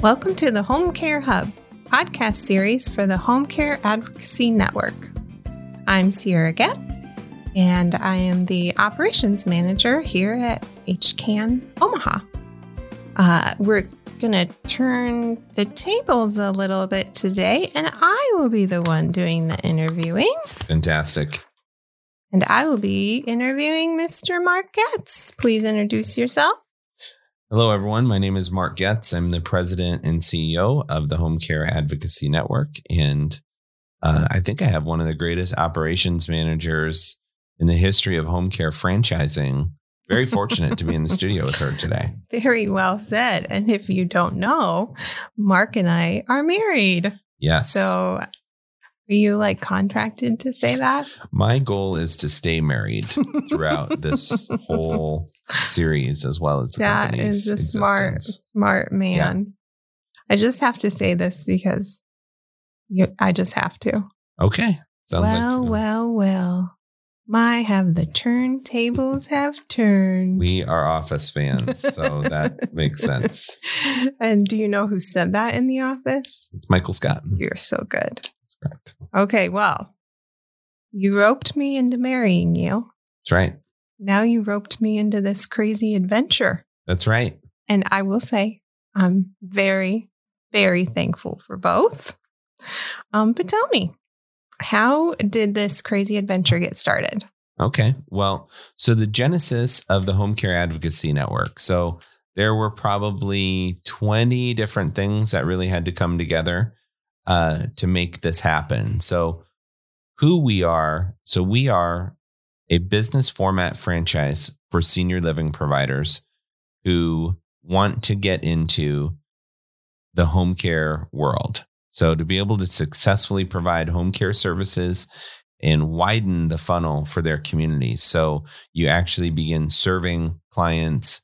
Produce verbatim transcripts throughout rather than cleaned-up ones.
Welcome to the Home Care Hub, podcast series for the Home Care Advocacy Network. I'm Sierra Getz, and I am the operations manager here at H C A N Omaha. Uh, we're going to turn the tables a little bit today, and I will be the one doing the interviewing. Fantastic. And I will be interviewing Mister Mark Getz. Please introduce yourself. Hello, everyone. My name is Mark Getz. I'm the president and C E O of the Home Care Advocacy Network. And uh, I think I have one of the greatest operations managers in the history of home care franchising. Very fortunate to be in the studio with her today. Very well said. And if you don't know, Mark and I are married. Yes. So are you like contracted to say that? My goal is to stay married throughout this whole series, as well as the that company's is a existence. smart, smart man. Yeah. I just have to say this because you, I just have to. Okay. Sounds well, like, well, well. My have the turntables have turned. We are Office fans, so that makes sense. And do you know who said that in the office? It's Michael Scott. You're so good. That's correct. Okay, well, you roped me into marrying you. That's right. Now you roped me into this crazy adventure. That's right. And I will say I'm very, very thankful for both. Um, but tell me, how did this crazy adventure get started? Okay. Well, so the genesis of the Home Care Advocacy Network. So there were probably twenty different things that really had to come together uh, to make this happen. So who we are. So we are a business format franchise for senior living providers who want to get into the home care world. So to be able to successfully provide home care services and widen the funnel for their communities. So you actually begin serving clients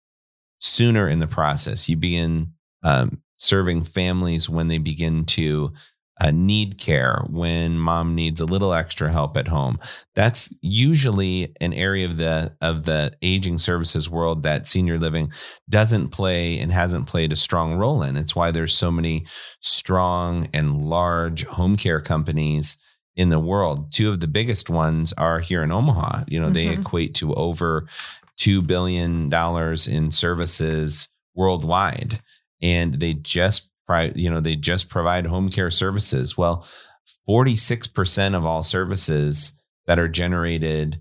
sooner in the process. You begin um, serving families when they begin to uh, need care, when mom needs a little extra help at home. That's usually an area of the of the aging services world that senior living doesn't play and hasn't played a strong role in. It's why there's so many strong and large home care companies in the world. Two of the biggest ones are here in Omaha. You know, mm-hmm. They equate to over two billion dollars in services worldwide. And they just You know, they just provide home care services. Well, forty-six percent of all services that are generated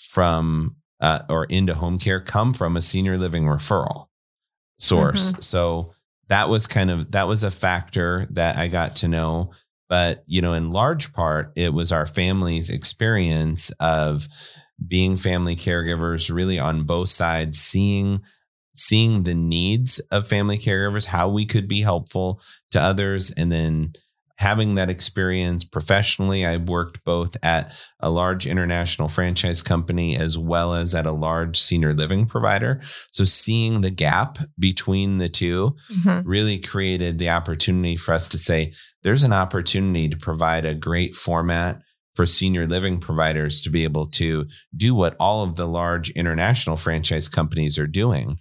from uh, or into home care come from a senior living referral source. Mm-hmm. So that was kind of, that was a factor that I got to know. But, you know, in large part, it was our family's experience of being family caregivers really on both sides, seeing seeing the needs of family caregivers, how we could be helpful to others, and then having that experience professionally. I worked both at a large international franchise company as well as at a large senior living provider. So seeing the gap between the two mm-hmm. really created the opportunity for us to say, there's an opportunity to provide a great format for senior living providers to be able to do what all of the large international franchise companies are doing.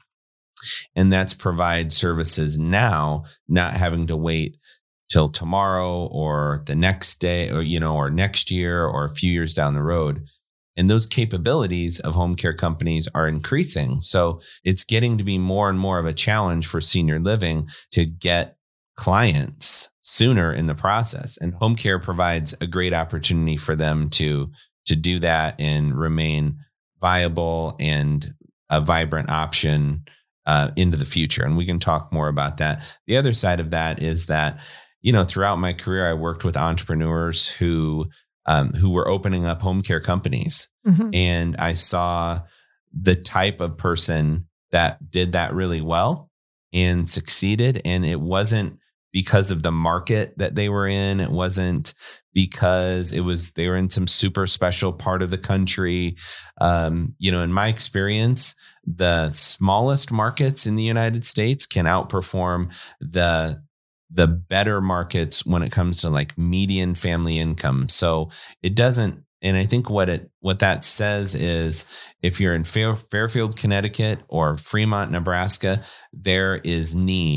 And that's provide services now, not having to wait till tomorrow or the next day or, you know, or next year or a few years down the road. And those capabilities of home care companies are increasing. So it's getting to be more and more of a challenge for senior living to get clients sooner in the process. And home care provides a great opportunity for them to, to do that and remain viable and a vibrant option Uh, into the future. And we can talk more about that. The other side of that is that, you know, throughout my career, I worked with entrepreneurs who, um, who were opening up home care companies. Mm-hmm. And I saw the type of person that did that really well and succeeded. And it wasn't because of the market that they were in. It wasn't because it was, they were in some super special part of the country. Um, you know, in my experience, the smallest markets in the United States can outperform the, the better markets when it comes to like median family income. So it doesn't, and I think what it, what that says is if you're in Fair, Fairfield, Connecticut or Fremont, Nebraska, there is need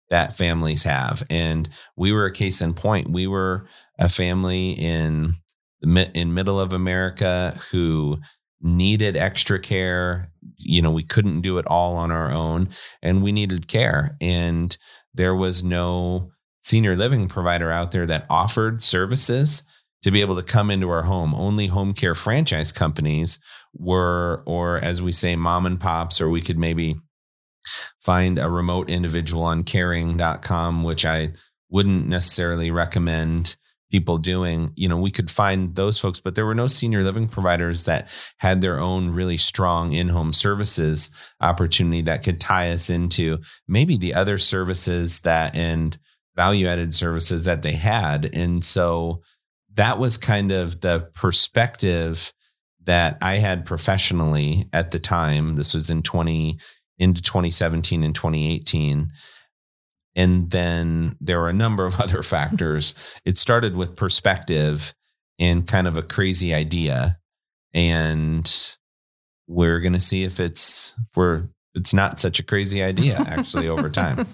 that families have. And we were a case in point. We were a family in in middle of America who needed extra care. You know, we couldn't do it all on our own, and we needed care. And there was no senior living provider out there that offered services to be able to come into our home. Only home care franchise companies were, or as we say, mom and pops, or we could maybe find a remote individual on caring dot com, which I wouldn't necessarily recommend people doing. You know, we could find those folks, but there were no senior living providers that had their own really strong in-home services opportunity that could tie us into maybe the other services that and value-added services that they had. And so that was kind of the perspective that I had professionally at the time. This was in twenty into twenty seventeen and twenty eighteen. And then there were a number of other factors. It started with perspective and kind of a crazy idea. And we're going to see if it's, if we're, it's not such a crazy idea actually over time.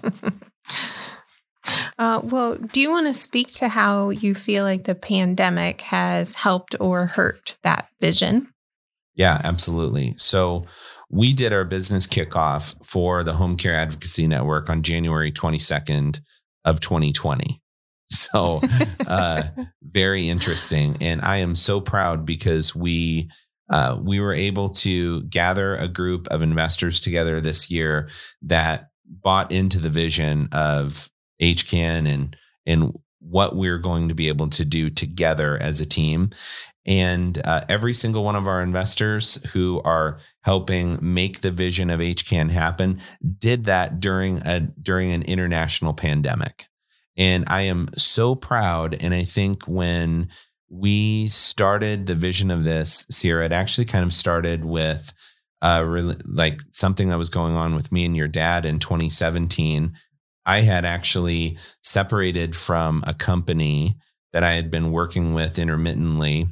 Uh, well, do you want to speak to how you feel like the pandemic has helped or hurt that vision? Yeah, absolutely. So we did our business kickoff for the Home Care Advocacy Network on January twenty-second of twenty twenty. So uh, very interesting. And I am so proud because we uh, we were able to gather a group of investors together this year that bought into the vision of H C A N and and what we're going to be able to do together as a team. And uh, every single one of our investors who are helping make the vision of H C A N happen did that during a during an international pandemic. And I am so proud. And I think when we started the vision of this, Sierra, it actually kind of started with uh, really, like something that was going on with me and your dad in twenty seventeen. I had actually separated from a company that I had been working with intermittently.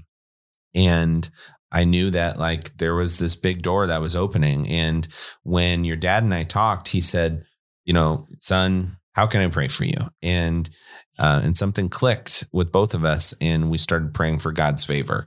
And I knew that like there was this big door that was opening. And when your dad and I talked, he said, you know, son, how can I pray for you? And uh, and something clicked with both of us, and we started praying for God's favor.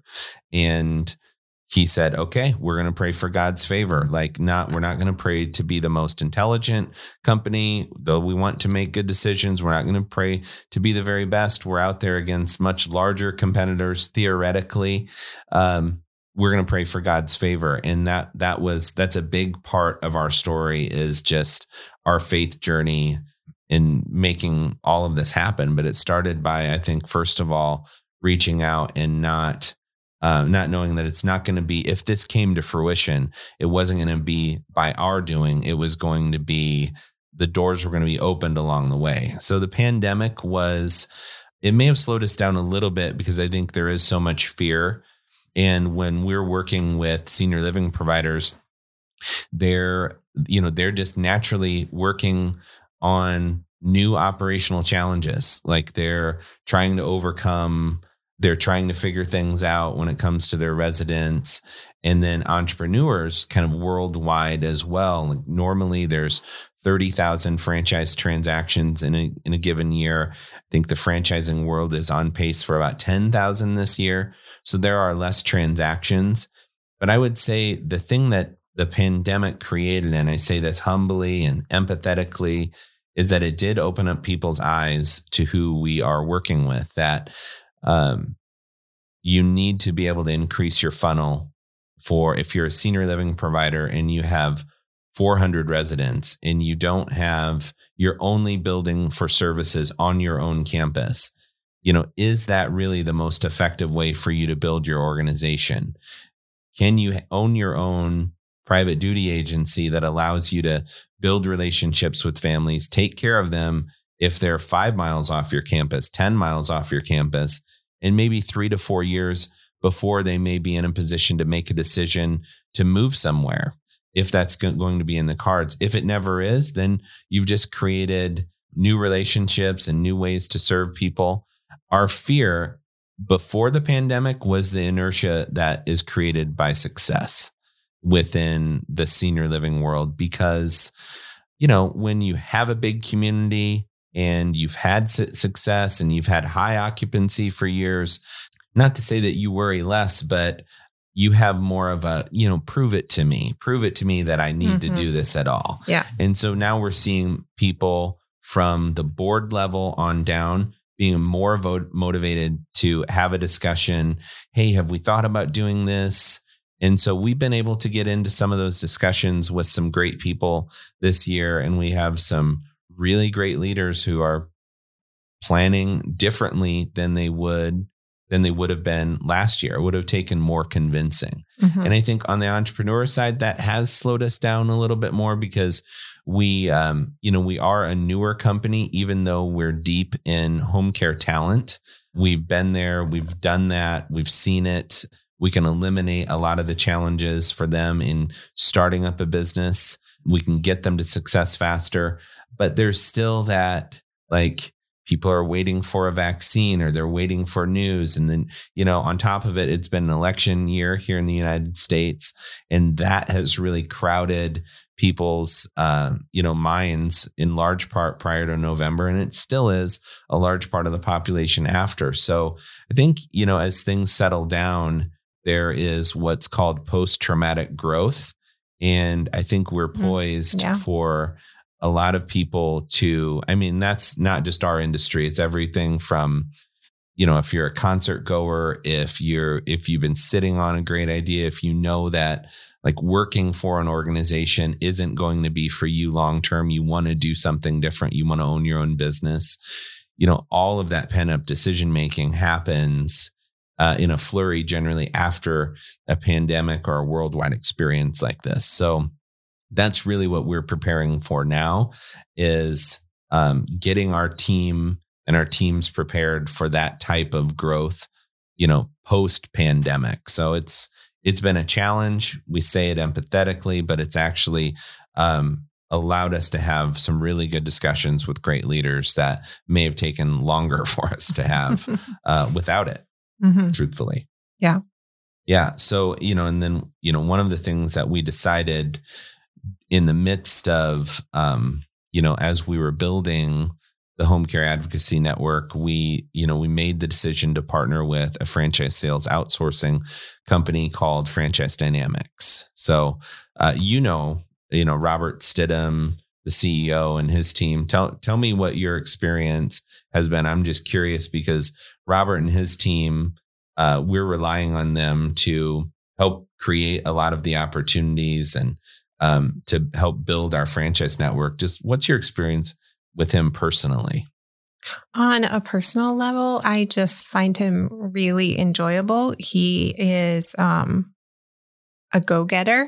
And he said, okay, we're going to pray for God's favor. Like not, we're not going to pray to be the most intelligent company, though we want to make good decisions. We're not going to pray to be the very best. We're out there against much larger competitors. Theoretically, um, we're going to pray for God's favor. And that, that was, that's a big part of our story, is just our faith journey in making all of this happen. But it started by, I think, first of all, reaching out and not Uh, not knowing that it's not going to be, if this came to fruition, it wasn't going to be by our doing. It was going to be, the doors were going to be opened along the way. So the pandemic was, it may have slowed us down a little bit because I think there is so much fear. And when we're working with senior living providers, they're, you know, they're just naturally working on new operational challenges. Like they're trying to overcome They're trying to figure things out when it comes to their residents. And then entrepreneurs kind of worldwide as well. Like normally there's thirty thousand franchise transactions in a, in a given year. I think the franchising world is on pace for about ten thousand this year. So there are less transactions. But I would say the thing that the pandemic created, and I say this humbly and empathetically, is that it did open up people's eyes to who we are working with, that Um, you need to be able to increase your funnel for, if you're a senior living provider and you have four hundred residents and you don't have, you're only building for services on your own campus, you know, is that really the most effective way for you to build your organization? Can you own your own private duty agency that allows you to build relationships with families, take care of them if they're five miles off your campus, ten miles off your campus, and maybe three to four years before they may be in a position to make a decision to move somewhere, if that's going to be in the cards. If it never is, then you've just created new relationships and new ways to serve people. Our fear before the pandemic was the inertia that is created by success within the senior living world, because you know, when you have a big community and you've had su- success and you've had high occupancy for years, not to say that you worry less, but you have more of a, you know, prove it to me, prove it to me that I need mm-hmm. to do this at all. Yeah. And so now we're seeing people from the board level on down being more vo- motivated to have a discussion. Hey, have we thought about doing this? And so we've been able to get into some of those discussions with some great people this year. And we have some really great leaders who are planning differently than they would than they would have been last year. It would have taken more convincing. Mm-hmm. And I think on the entrepreneur side, that has slowed us down a little bit more because we, um, you know, we are a newer company, even though we're deep in home care talent. We've been there, we've done that, we've seen it. We can eliminate a lot of the challenges for them in starting up a business. We can get them to success faster, but there's still that, like, people are waiting for a vaccine or they're waiting for news. And then, you know, on top of it, it's been an election year here in the United States. And that has really crowded people's, uh, you know, minds in large part prior to November. And it still is a large part of the population after. So I think, you know, as things settle down, there is what's called post-traumatic growth. And I think we're poised mm, yeah. for a lot of people to, I mean, that's not just our industry. It's everything from, you know, if you're a concert goer, if you're, if you've been sitting on a great idea, if you know that like working for an organization isn't going to be for you long-term, you want to do something different, you want to own your own business, you know, all of that pent-up decision-making happens uh, in a flurry generally after a pandemic or a worldwide experience like this. So that's really what we're preparing for now, is um, getting our team and our teams prepared for that type of growth, you know, post-pandemic. So it's it's been a challenge. We say it empathetically, but it's actually um, allowed us to have some really good discussions with great leaders that may have taken longer for us to have uh, without it, mm-hmm. truthfully. Yeah. Yeah. So, you know, and then, you know, one of the things that we decided in the midst of, um, you know, as we were building the Home Care Advocacy Network, we, you know, we made the decision to partner with a franchise sales outsourcing company called Franchise Dynamics. So, uh, you know, you know, Robert Stidham, the C E O, and his team. Tell, tell me what your experience has been. I'm just curious because Robert and his team, uh, we're relying on them to help create a lot of the opportunities and Um, to help build our franchise network. Just what's your experience with him personally? On a personal level, I just find him really enjoyable. He is um, a go-getter.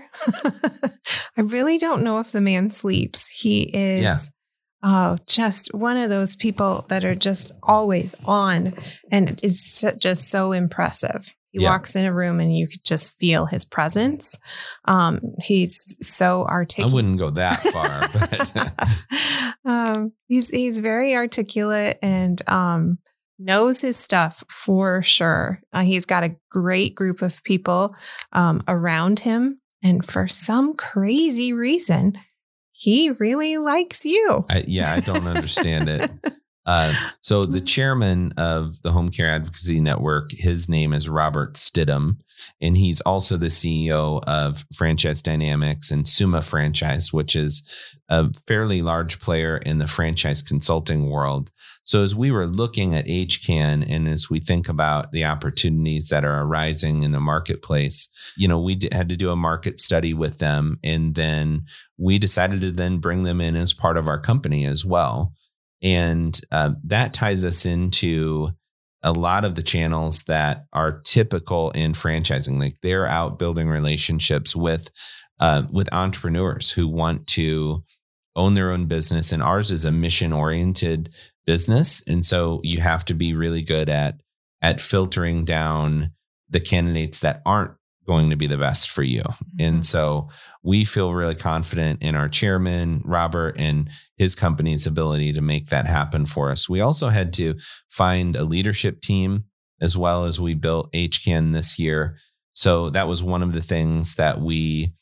I really don't know if the man sleeps. He is yeah. uh, just one of those people that are just always on, and it is just so impressive. He yeah. walks in a room and you could just feel his presence. Um, he's so articulate. I wouldn't go that far, but um, he's he's very articulate and um, knows his stuff for sure. Uh, he's got a great group of people um, around him, and for some crazy reason, he really likes you. I, yeah, I don't understand it. Uh, so the chairman of the Home Care Advocacy Network, his name is Robert Stidham, and he's also the C E O of Franchise Dynamics and Summa Franchise, which is a fairly large player in the franchise consulting world. So as we were looking at H C A N and as we think about the opportunities that are arising in the marketplace, you know, we d- had to do a market study with them, and then we decided to then bring them in as part of our company as well. And uh, that ties us into a lot of the channels that are typical in franchising. Like they're out building relationships with uh, with entrepreneurs who want to own their own business. And ours is a mission-oriented business. And so you have to be really good at at filtering down the candidates that aren't going to be the best for you. Mm-hmm. And so we feel really confident in our chairman, Robert, and his company's ability to make that happen for us. We also had to find a leadership team as well as we built H C A N this year. So that was one of the things that we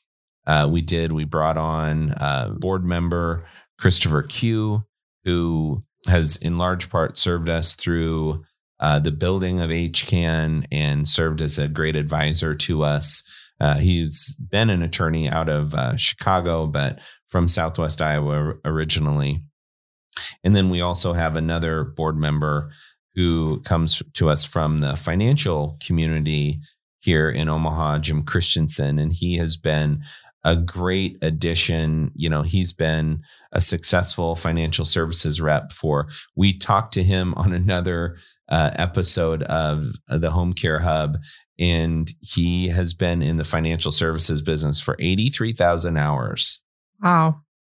uh, we did, we brought on uh, board member Christopher Q, who has in large part served us through uh, the building of H C A N and served as a great advisor to us. Uh, he's been an attorney out of uh, Chicago, but from Southwest Iowa originally. And then we also have another board member who comes to us from the financial community here in Omaha, Jim Christensen, and he has been a great addition. You know, he's been a successful financial services rep for, we talked to him on another uh, episode of the Home Care Hub, and he has been in the financial services business for eighty-three thousand hours. Wow.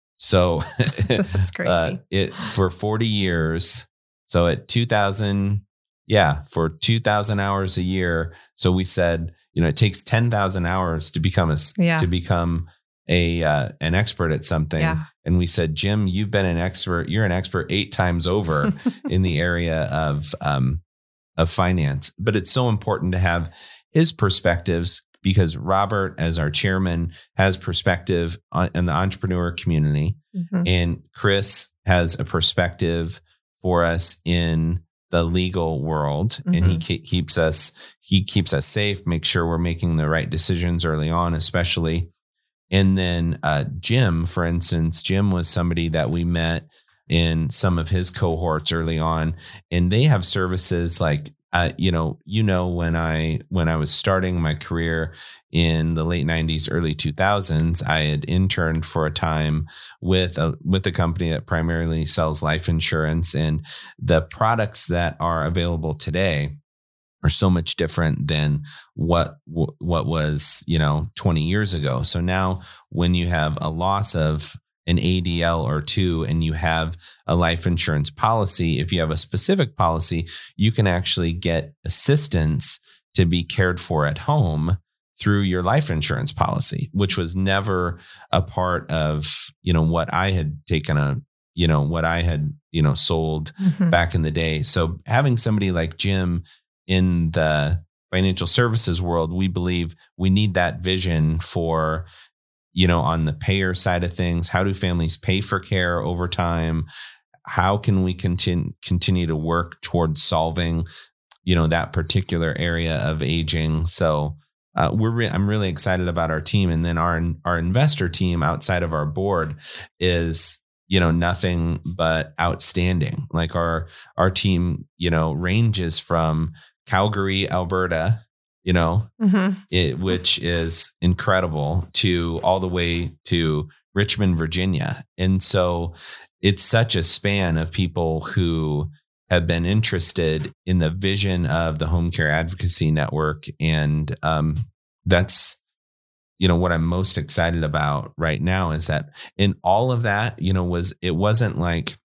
So that's crazy. uh, it for forty years. So at two thousand, yeah, for two thousand hours a year. So we said, you know, it takes ten thousand hours to become a, yeah. to become a, uh, an expert at something. Yeah. And we said, Jim, you've been an expert. You're an expert eight times over in the area of, um, of finance, but it's so important to have his perspectives because Robert, as our chairman, has perspective on, in the entrepreneur community, mm-hmm. and Chris has a perspective for us in the legal world, mm-hmm. and he ke- keeps us he keeps us safe, makes sure we're making the right decisions early on, especially. And then uh, Jim, for instance, Jim was somebody that we met in some of his cohorts early on, and they have services like uh, you know, you know, when I when I was starting my career in the late nineties, early two thousands, I had interned for a time with a with a company that primarily sells life insurance, and the products that are available today are so much different than what what was, you know, twenty years ago. So now when you have a loss of an A D L or two and you have a life insurance policy, if you have a specific policy, you can actually get assistance to be cared for at home through your life insurance policy, which was never a part of, you know, what I had taken a, you know, what I had, you know, sold mm-hmm. back in the day. So having somebody like Jim in the financial services world, we believe we need that vision for, you know, on the payer side of things. How do families pay for care over time? How can we continue continue to work towards solving, you know, that particular area of aging? So uh, we're re- I'm really excited about our team, and then our our investor team outside of our board is, you know, nothing but outstanding. Like our our team, you know, ranges from Calgary, Alberta, you know, mm-hmm. it, which is incredible, to all the way to Richmond, Virginia. And so it's such a span of people who have been interested in the vision of the Home Care Advocacy Network. And um, that's, you know, what I'm most excited about right now is that in all of that, you know, was, it wasn't like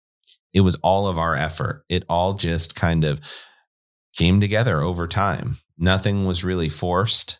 it was all of our effort. It all just kind of came together over time. Nothing was really forced,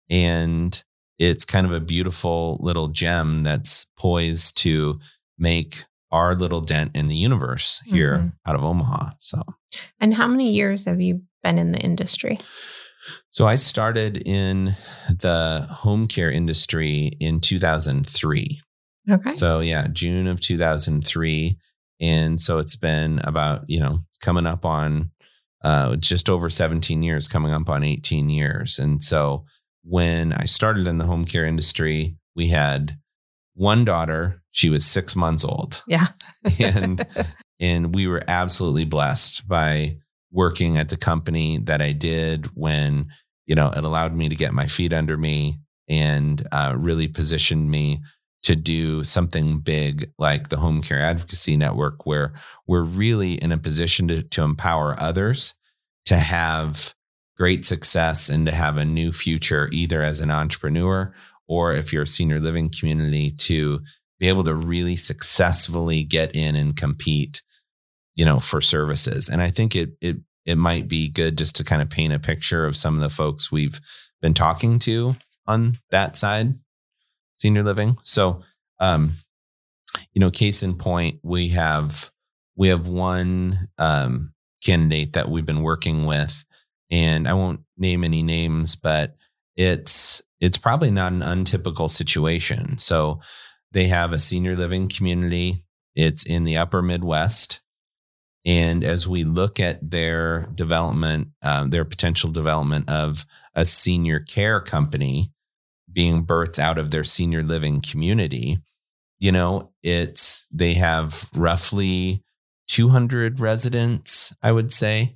and it's kind of a beautiful little gem that's poised to make our little dent in the universe here mm-hmm. out of Omaha. So, and how many years have you been in the industry? So I started in the home care industry in two thousand three. Okay. So yeah, June of two thousand three. And so it's been about, you know, coming up on Uh, just over seventeen years, coming up on eighteen years. And so when I started in the home care industry, we had one daughter. She was six months old. Yeah. and, and we were absolutely blessed by working at the company that I did when, you know, it allowed me to get my feet under me and uh, really positioned me to do something big like the Home Care Advocacy Network, where we're really in a position to, to empower others to have great success and to have a new future, either as an entrepreneur or if you're a senior living community, to be able to really successfully get in and compete, you know, for services. And I think it it it might be good just to kind of paint a picture of some of the folks we've been talking to on that side. Senior living. So, um, you know, case in point, we have, we have one, um, candidate that we've been working with, and I won't name any names, but it's, it's probably not an untypical situation. So they have a senior living community. It's in the upper Midwest. And as we look at their development, um, their potential development of a senior care company being birthed out of their senior living community, you know, it's, they have roughly two hundred residents, I would say.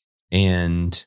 And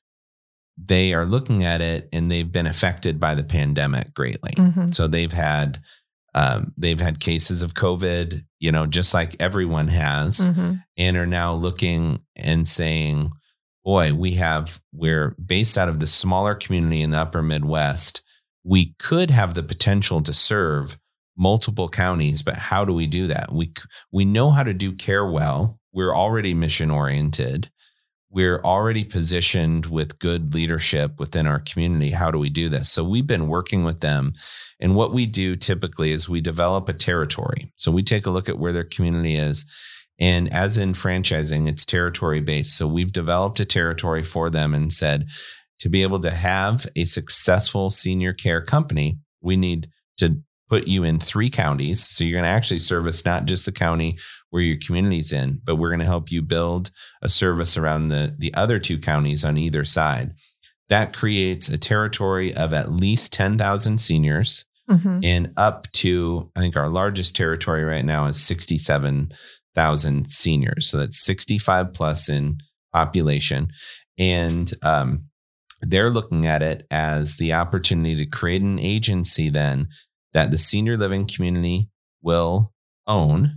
they are looking at it and they've been affected by the pandemic greatly. Mm-hmm. So they've had, um, they've had cases of COVID, you know, just like everyone has, mm-hmm. and are now looking and saying, boy, we have, we're based out of the smaller community in the upper Midwest. We could have the potential to serve multiple counties, but how do we do that? We, we know how to do care well. We're already mission oriented. We're already positioned with good leadership within our community. How do we do this? So we've been working with them. And what we do typically is we develop a territory. So we take a look at where their community is. And as in franchising, it's territory based. So we've developed a territory for them and said, to be able to have a successful senior care company, we need to put you in three counties. So you're going to actually service not just the county where your community's in, but we're going to help you build a service around the, the other two counties on either side. That creates a territory of at least ten thousand seniors, mm-hmm. and up to, I think our largest territory right now is sixty-seven thousand seniors. So that's sixty-five plus in population. And um, they're looking at it as the opportunity to create an agency then that the senior living community will own,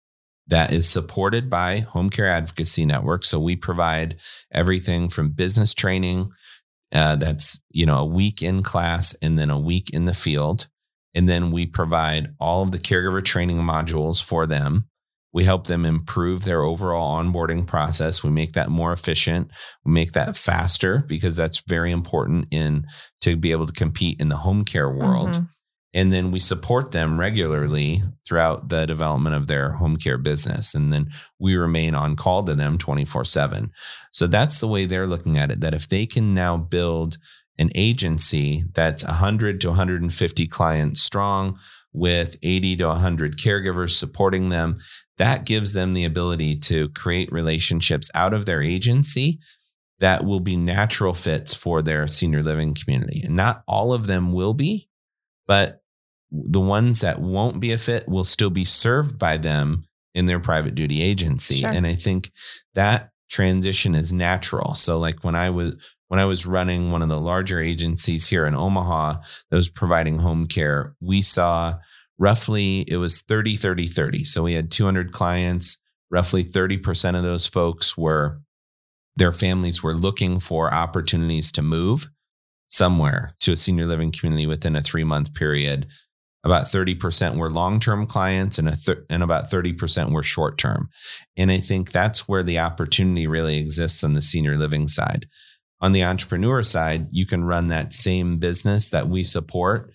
that is supported by Home Care Advocacy Network. So we provide everything from business training, uh, that's, you know, a week in class and then a week in the field. And then we provide all of the caregiver training modules for them. We help them improve their overall onboarding process. We make that more efficient. We make that faster because that's very important in to be able to compete in the home care world. Mm-hmm. And then we support them regularly throughout the development of their home care business. And then we remain on call to them twenty-four seven. So that's the way they're looking at it, that if they can now build an agency that's one hundred to one hundred fifty clients strong with eighty to one hundred caregivers supporting them, that gives them the ability to create relationships out of their agency that will be natural fits for their senior living community. And not all of them will be, but the ones that won't be a fit will still be served by them in their private duty agency. Sure. And I think that transition is natural. So like when I was, when I was running one of the larger agencies here in Omaha that was providing home care, we saw roughly, it was thirty, thirty, thirty. So we had two hundred clients, roughly thirty percent of those folks were, their families were looking for opportunities to move somewhere to a senior living community within a three month period. About thirty percent were long-term clients and a th- and about thirty percent were short-term. And I think that's where the opportunity really exists on the senior living side. On the entrepreneur side, you can run that same business that we support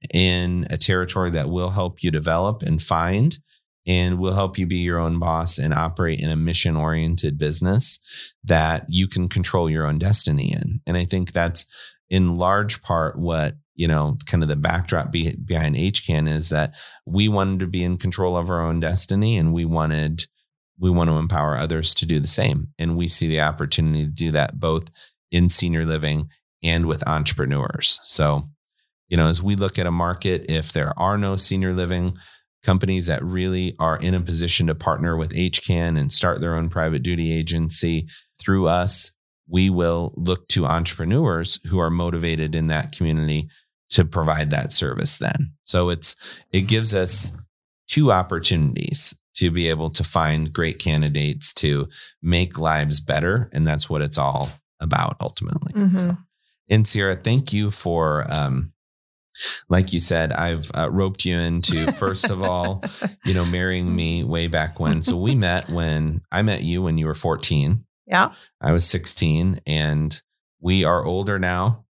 in a territory that will help you develop and find, and will help you be your own boss and operate in a mission-oriented business that you can control your own destiny in. And I think that's in large part what, you know, kind of the backdrop be, behind H C A N is that we wanted to be in control of our own destiny, and we wanted, we want to empower others to do the same. And we see the opportunity to do that both in senior living and with entrepreneurs. So, you know, as we look at a market, if there are no senior living companies that really are in a position to partner with H C A N and start their own private duty agency through us, we will look to entrepreneurs who are motivated in that community to provide that service then. So it's, it gives us two opportunities to be able to find great candidates to make lives better. And that's what it's all about ultimately. Mm-hmm. So, and Sierra, thank you for, um, like you said, I've uh, roped you into, first of all, you know, marrying me way back when. So we met when I met you when you were fourteen. Yeah. I was sixteen, and we are older now,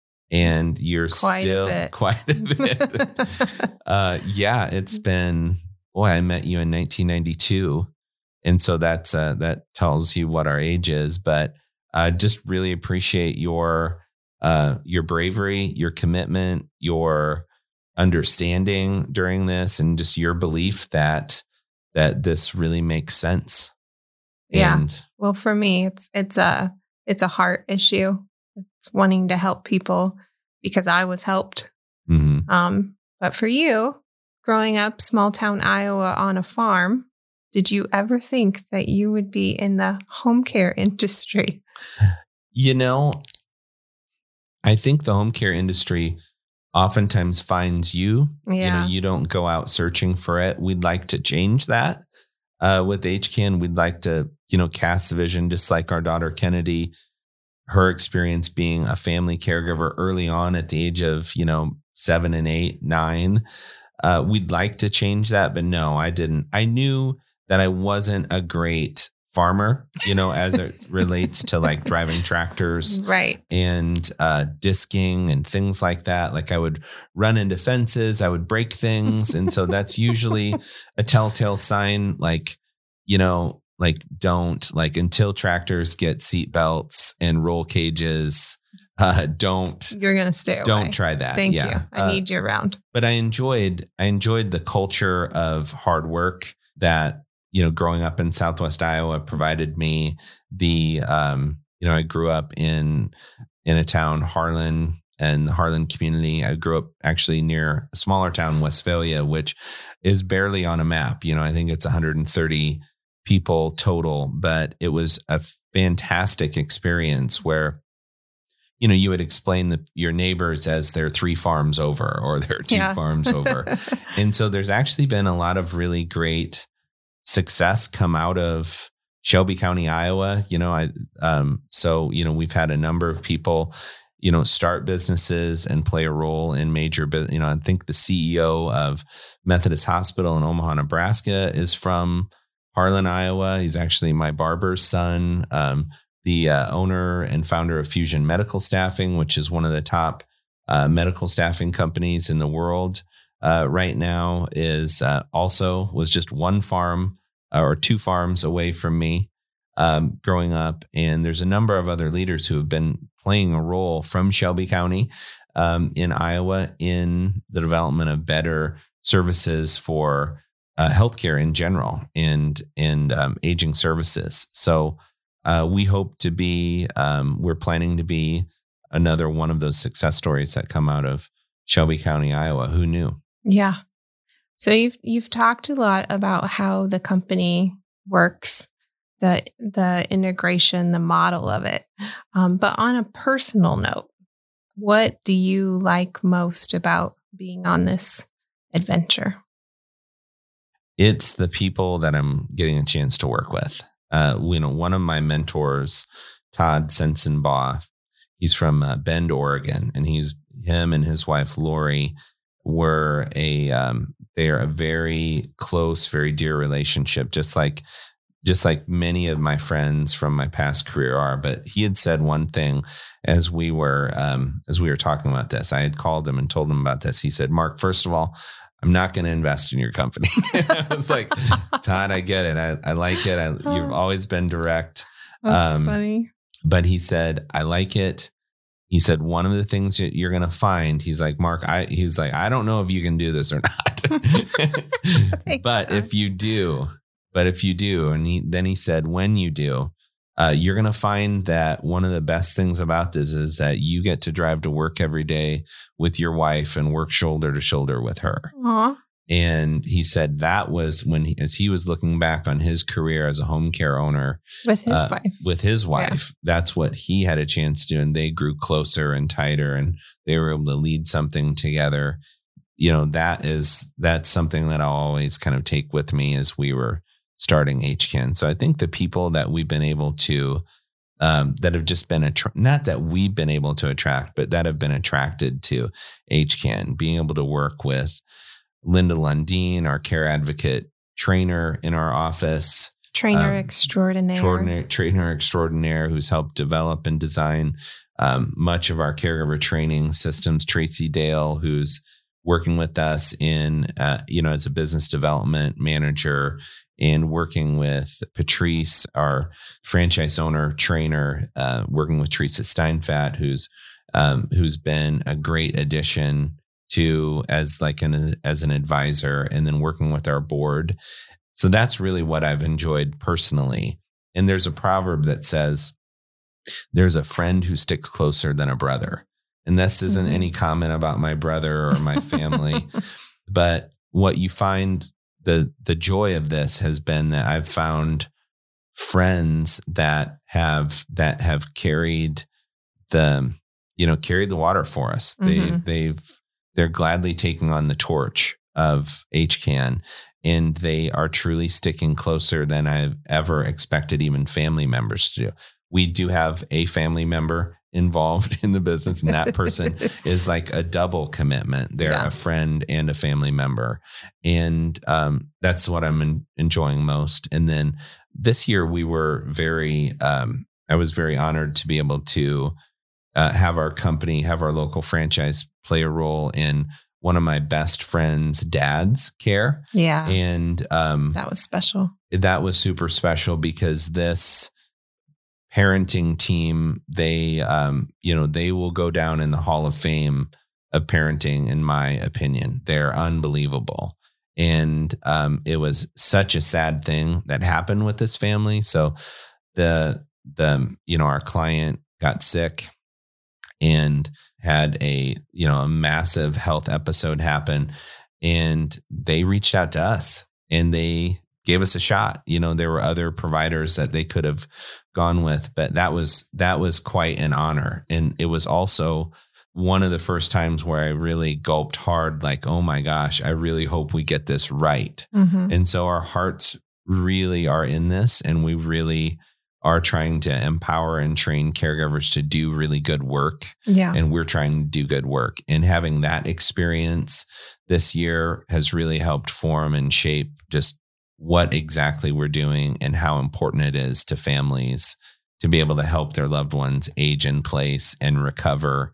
and you're quite still a quite a bit. uh, yeah, it's been, boy, I met you in nineteen ninety-two. And so that's, uh, that tells you what our age is, but I uh, just really appreciate your, uh, your bravery, your commitment, your understanding during this, and just your belief that that this really makes sense. Yeah. And well, for me, it's it's a it's a heart issue. It's wanting to help people because I was helped. mm-hmm. Um, but for you, growing up small town Iowa on a farm, did you ever think that you would be in the home care industry? You know, I think the home care industry oftentimes finds you. Yeah. You know, you don't go out searching for it. We'd like to change that. Uh, with H C A N, we'd like to, you know, cast the vision, just like our daughter Kennedy, her experience being a family caregiver early on at the age of, you know, seven and eight, nine. Uh, we'd like to change that, but no, I didn't. I knew that I wasn't a great farmer, you know, as it relates to like driving tractors, right, and uh, disking and things like that. Like I would run into fences, I would break things. And so that's usually a telltale sign, like, you know, like don't like until tractors get seat belts and roll cages. Uh, don't you're going to stay away. Don't try that. Thank yeah. you. I uh, need you around. But I enjoyed, I enjoyed the culture of hard work that, you know, growing up in Southwest Iowa provided me. The, um, you know, I grew up in, in a town, Harlan, and the Harlan community. I grew up actually near a smaller town, Westphalia, which is barely on a map. You know, I think it's one hundred thirty people total, but it was a fantastic experience where, you know, you would explain the, your neighbors as they're three farms over or they're two yeah. farms over. And so there's actually been a lot of really great success come out of Shelby County, Iowa. You know, I, um, so, you know, we've had a number of people, you know, start businesses and play a role in major, you know, I think the C E O of Methodist Hospital in Omaha, Nebraska is from Harlan, Iowa. He's actually my barber's son. Um, the uh, owner and founder of Fusion Medical Staffing, which is one of the top uh, medical staffing companies in the world uh, right now, is uh, also was just one farm uh, or two farms away from me um, growing up. And there's a number of other leaders who have been playing a role from Shelby County um, in Iowa in the development of better services for uh, healthcare in general and and um, aging services. So uh, we hope to be, um, we're planning to be another one of those success stories that come out of Shelby County, Iowa. Who knew? Yeah. So you've you've talked a lot about how the company works, the the integration, the model of it. Um, but on a personal note, what do you like most about being on this adventure? It's the people that I'm getting a chance to work with. Uh, you know, one of my mentors, Todd Sensenbaugh, he's from uh, Bend, Oregon, and he's him and his wife Lori were a um, they are a very close, very dear relationship, just like just like many of my friends from my past career are. But he had said one thing as we were um, as we were talking about this. I had called him and told him about this. He said, "Mark, first of all, I'm not going to invest in your company." I was like, "Todd, I get it. I, I like it. I, you've always been direct." That's um, funny. But he said, "I like it." He said, "One of the things that you're going to find," he's like, "Mark, I, he's like, I don't know if you can do this or not, Thanks, but Todd. if you do, but if you do," and he, then he said, "When you do, uh, you're going to find that one of the best things about this is that you get to drive to work every day with your wife and work shoulder to shoulder with her." Aww. And he said that was when, he, as he was looking back on his career as a home care owner with his uh, wife, with his wife, yeah. that's what he had a chance to do. And they grew closer and tighter and they were able to lead something together. You know, that is, that's something that I'll always kind of take with me as we were starting H C A N. So I think the people that we've been able to, um, that have just been, attra- not that we've been able to attract, but that have been attracted to H C A N, being able to work with Linda Lundeen, our care advocate trainer in our office. Trainer um, extraordinaire. extraordinaire. Trainer extraordinaire who's helped develop and design um, much of our caregiver training systems. Tracy Dale, who's working with us in, uh, you know, as a business development manager, and working with Patrice, our franchise owner trainer, uh, working with Teresa Steinfat, who's um, who's been a great addition to as like an as an advisor, and then working with our board. So that's really what I've enjoyed personally. And there's a proverb that says, there's a friend who sticks closer than a brother. And this isn't mm-hmm. any comment about my brother or my family, but what you find, the the joy of this has been that I've found friends that have that have carried the you know carried the water for us. Mm-hmm. They they've they're gladly taking on the torch of H C A N, and they are truly sticking closer than I've ever expected even family members to do. We do have a family member involved in the business, and that person is like a double commitment. They're yeah. a friend and a family member. And um, that's what I'm en- enjoying most. And then this year we were very, um, I was very honored to be able to uh, have our company, have our local franchise play a role in one of my best friend's dad's care. Yeah. And um, that was special. That was super special because this parenting team, they, um, you know, they will go down in the Hall of Fame of parenting, in my opinion. They're unbelievable. And um, it was such a sad thing that happened with this family. So the, the, you know, our client got sick and had a, you know, a massive health episode happen, and they reached out to us and they gave us a shot. You know, there were other providers that they could have gone with, but that was, that was quite an honor. And it was also one of the first times where I really gulped hard, like, oh my gosh, I really hope we get this right. Mm-hmm. And so our hearts really are in this, and we really are trying to empower and train caregivers to do really good work. Yeah. And we're trying to do good work. And having that experience this year has really helped form and shape just what exactly we're doing and how important it is to families to be able to help their loved ones age in place and recover,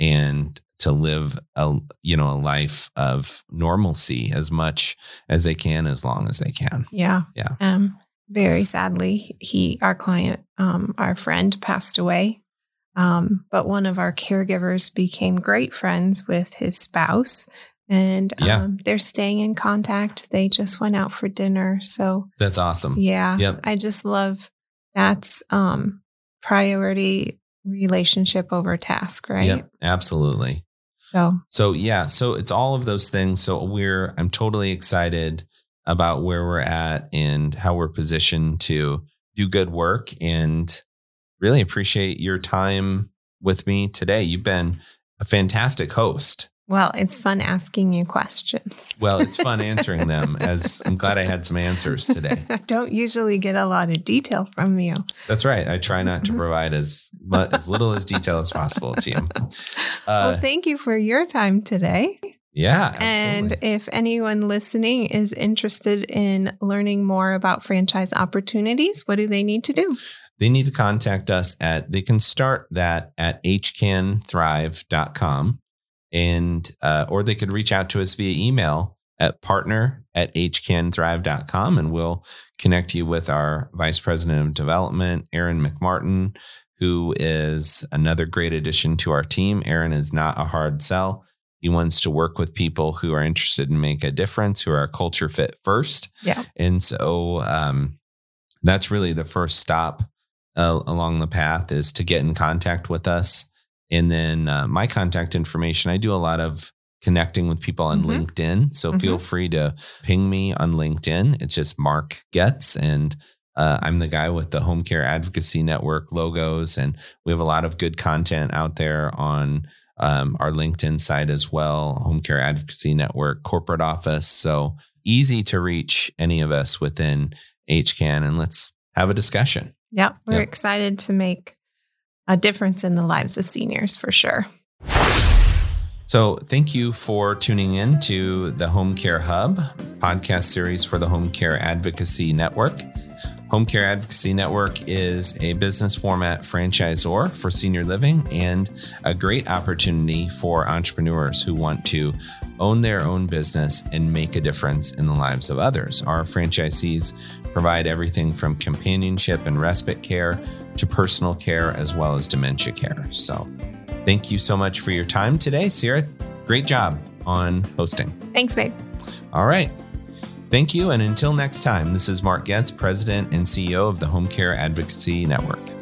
and to live a, you know, a life of normalcy as much as they can, as long as they can. Yeah. Yeah. Um, very sadly, he, our client, um, our friend passed away. Um, but one of our caregivers became great friends with his spouse. And yeah. um, they're staying in contact. They just went out for dinner. So that's awesome. Yeah. Yep. I just love that's um, priority relationship over task, right? Yep, absolutely. So, so yeah, so it's all of those things. So we're, I'm totally excited about where we're at and how we're positioned to do good work, and really appreciate your time with me today. You've been a fantastic host. Well, it's fun asking you questions. Well, it's fun answering them, as I'm glad I had some answers today. I don't usually get a lot of detail from you. That's right. I try not to provide as much, as little as detail as possible to you. Uh, well, thank you for your time today. Yeah, absolutely. And if anyone listening is interested in learning more about franchise opportunities, what do they need to do? They need to contact us at, they can start that at h can thrive dot com. And, uh, or they could reach out to us via email at partner at h can thrive dot com, and we'll connect you with our Vice President of Development, Aaron McMartin, who is another great addition to our team. Aaron is not a hard sell. He wants to work with people who are interested in make a difference, who are culture fit first. Yeah. And so, um, that's really the first stop uh, along the path, is to get in contact with us. And then uh, my contact information, I do a lot of connecting with people on mm-hmm. LinkedIn. So mm-hmm. feel free to ping me on LinkedIn. It's just Mark Getz. And uh, I'm the guy with the Home Care Advocacy Network logos. And we have a lot of good content out there on um, our LinkedIn site as well, Home Care Advocacy Network corporate office. So easy to reach any of us within H C A N, and let's have a discussion. Yeah, we're yep. excited to make a difference in the lives of seniors for sure. So thank you for tuning in to the Home Care Hub podcast series for the Home Care Advocacy Network. Home Care Advocacy Network is a business format franchisor for senior living, and a great opportunity for entrepreneurs who want to own their own business and make a difference in the lives of others. Our franchisees provide everything from companionship and respite care to personal care, as well as dementia care. So Thank you so much for your time today, Sierra. Great job on hosting. Thanks, babe. All right. Thank you. And until next time, this is Mark Getz, President and C E O of the Home Care Advocacy Network.